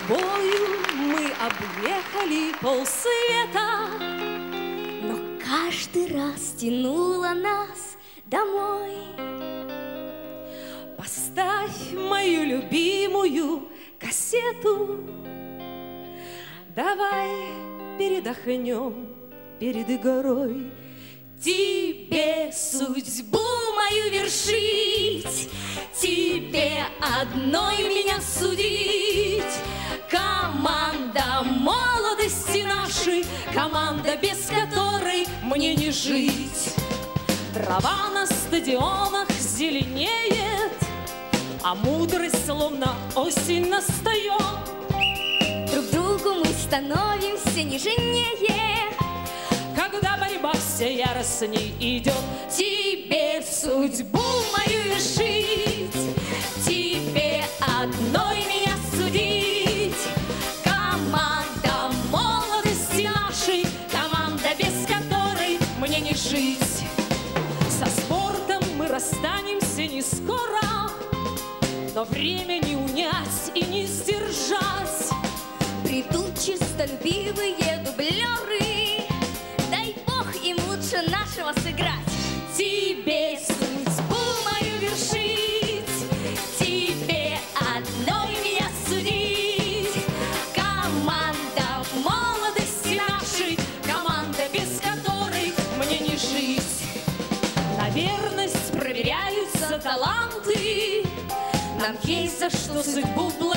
тобою мы объехали полсвета, но каждый раз тянула нас домой. Поставь мою любимую кассету, давай передохнем перед горой. Тебе судьбу мою вершить, тебе одной меня судить. Команда молодости нашей, команда, без которой мне не жить. Трава на стадионах зеленеет, а мудрость словно осень настает. Друг другу мы становимся нежнее, когда борьба все яростней идет. Тебе судьбу мою вершить, тебе одной меня судить. Команда молодости нашей, команда, без которой мне не жить. Со спортом мы расстанемся не скоро, но время не унять и не сдержать. Придут чистолюбивые дублеры, дай бог им лучше нашего сыграть. Тебе судьбу мою вершить, тебе одной меня судить. Команда молодости нашей, команда, без которой мне не жить. На верность проверяются таланты, нам есть за что судьбу